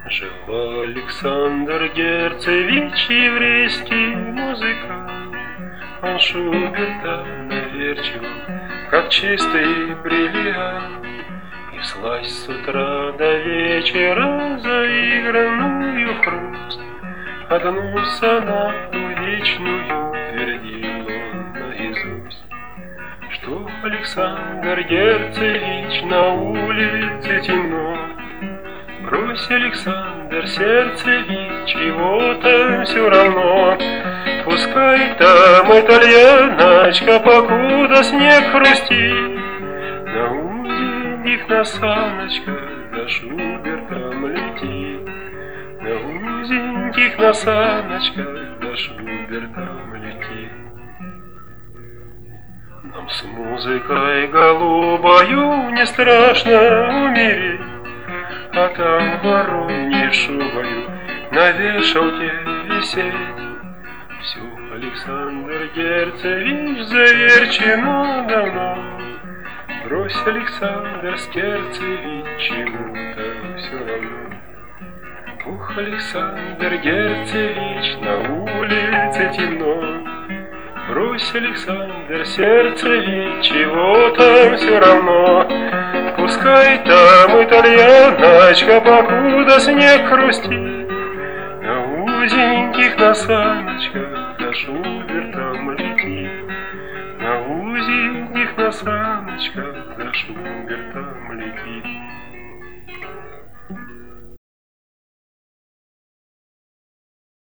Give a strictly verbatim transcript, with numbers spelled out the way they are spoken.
Жил Александр Герцевич, еврейский музыкант. Он Шуберта наверчивал, как чистый бриллиант, и всласть с утра до вечера заигранную хруст одну сонату вечную твердил он наизусть. Что Александр Герцевич, на улице темно, брось, Александр, сердце ведь чего-то все равно. Пускай там итальяночка, покуда снег хрустит, на узеньких на саночках за Шубертом летит. На узеньких на саночках за Шубертом летит. Нам с музыкой голубою не страшно умереть, а там вороньей шубою на вешалке висеть. Все, Александр Герцевич, заверчено давно. Брось, Александр Герцевич, чему-то все равно. Ух, Александр Герцевич, на улице темно. Брось, Александр, сердце ведь чего-то все равно. Пускай там итальяночка, покуда снег хрустит, на узеньких на саночках за Шубертом летит. На узеньких на саночках за Шубертом летит.